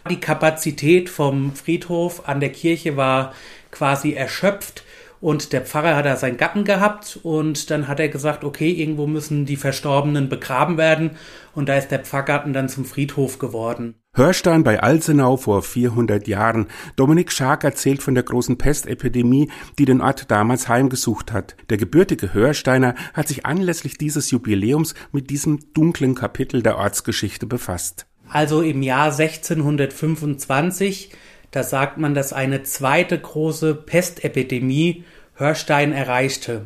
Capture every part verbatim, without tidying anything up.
Die Kapazität vom Friedhof an der Kirche war quasi erschöpft. Und der Pfarrer hat da seinen Gatten gehabt und dann hat er gesagt, okay, irgendwo müssen die Verstorbenen begraben werden. Und da ist der Pfarrgarten dann zum Friedhof geworden. Hörstein bei Alsenau vor vierhundert Jahren. Dominik Schark erzählt von der großen Pestepidemie, die den Ort damals heimgesucht hat. Der gebürtige Hörsteiner hat sich anlässlich dieses Jubiläums mit diesem dunklen Kapitel der Ortsgeschichte befasst. Also im Jahr sechzehnhundertfünfundzwanzig, da sagt man, dass eine zweite große Pestepidemie Hörstein erreichte.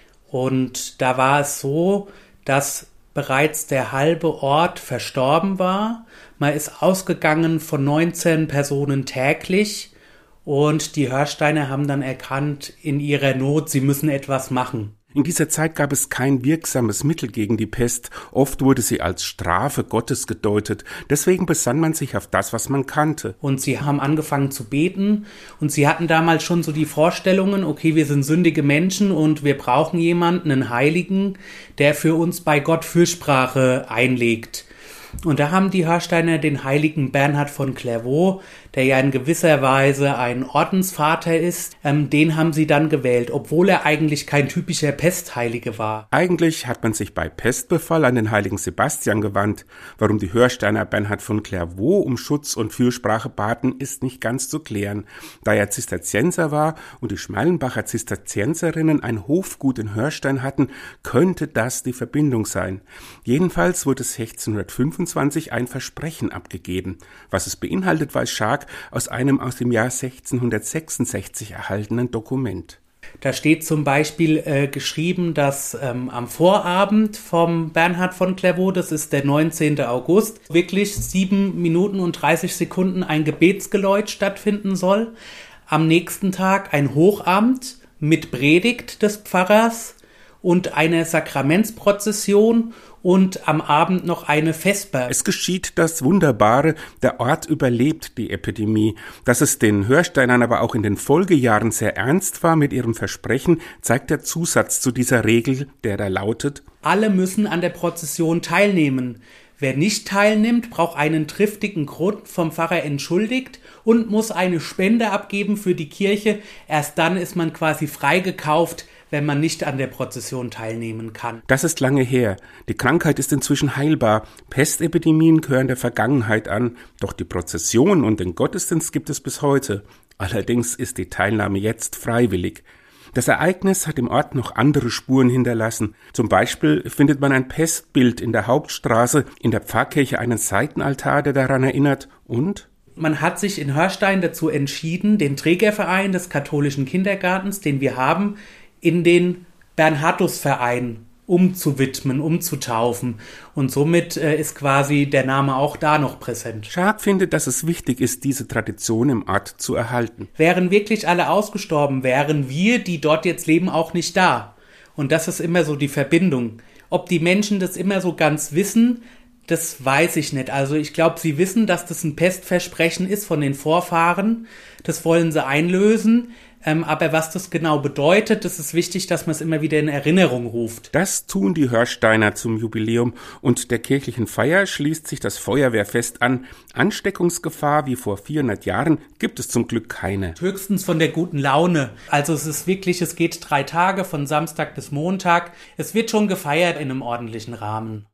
Und da war es so, dass bereits der halbe Ort verstorben war. Man ist ausgegangen von neunzehn Personen täglich und die Hörsteiner haben dann erkannt in ihrer Not, sie müssen etwas machen. In dieser Zeit gab es kein wirksames Mittel gegen die Pest. Oft wurde sie als Strafe Gottes gedeutet. Deswegen besann man sich auf das, was man kannte. Und sie haben angefangen zu beten und sie hatten damals schon so die Vorstellungen, okay, wir sind sündige Menschen und wir brauchen jemanden, einen Heiligen, der für uns bei Gott Fürsprache einlegt. Und da haben die Hörsteiner den heiligen Bernhard von Clairvaux, der ja in gewisser Weise ein Ordensvater ist, ähm, den haben sie dann gewählt, obwohl er eigentlich kein typischer Pestheilige war. Eigentlich hat man sich bei Pestbefall an den heiligen Sebastian gewandt. Warum die Hörsteiner Bernhard von Clairvaux um Schutz und Fürsprache baten, ist nicht ganz zu klären. Da er Zisterzienser war und die Schmalenbacher Zisterzienserinnen ein Hofgut in Hörstein hatten, könnte das die Verbindung sein. Jedenfalls wurde sechzehnhundertfünfundzwanzig ein Versprechen abgegeben. Was es beinhaltet, weiß Schark aus einem aus dem Jahr sechzehnhundertsechsundsechzig erhaltenen Dokument. Da steht zum Beispiel äh, geschrieben, dass ähm, am Vorabend vom Bernhard von Clairvaux, das ist der neunzehnten August, wirklich sieben Minuten und dreißig Sekunden ein Gebetsgeläut stattfinden soll. Am nächsten Tag ein Hochamt mit Predigt des Pfarrers und eine Sakramentsprozession und am Abend noch eine Vesper. Es geschieht das Wunderbare, der Ort überlebt die Epidemie. Dass es den Hörsteinern aber auch in den Folgejahren sehr ernst war mit ihrem Versprechen, zeigt der Zusatz zu dieser Regel, der da lautet: Alle müssen an der Prozession teilnehmen. Wer nicht teilnimmt, braucht einen triftigen Grund vom Pfarrer entschuldigt und muss eine Spende abgeben für die Kirche. Erst dann ist man quasi freigekauft, wenn man nicht an der Prozession teilnehmen kann. Das ist lange her. Die Krankheit ist inzwischen heilbar. Pestepidemien gehören der Vergangenheit an. Doch die Prozession und den Gottesdienst gibt es bis heute. Allerdings ist die Teilnahme jetzt freiwillig. Das Ereignis hat im Ort noch andere Spuren hinterlassen. Zum Beispiel findet man ein Pestbild in der Hauptstraße, in der Pfarrkirche einen Seitenaltar, der daran erinnert, und man hat sich in Hörstein dazu entschieden, den Trägerverein des katholischen Kindergartens, den wir haben, in den Bernhardusverein umzuwidmen, umzutaufen. Und somit äh, ist quasi der Name auch da noch präsent. Schark findet, dass es wichtig ist, diese Tradition im Ort zu erhalten. Wären wirklich alle ausgestorben, wären wir, die dort jetzt leben, auch nicht da. Und das ist immer so die Verbindung. Ob die Menschen das immer so ganz wissen, das weiß ich nicht. Also ich glaube, sie wissen, dass das ein Pestversprechen ist von den Vorfahren. Das wollen sie einlösen. Ähm, aber was das genau bedeutet, das ist wichtig, dass man es immer wieder in Erinnerung ruft. Das tun die Hörsteiner zum Jubiläum und der kirchlichen Feier schließt sich das Feuerwehrfest an. Ansteckungsgefahr wie vor vierhundert Jahren gibt es zum Glück keine. Höchstens von der guten Laune. Also es ist wirklich, es geht drei Tage von Samstag bis Montag. Es wird schon gefeiert in einem ordentlichen Rahmen.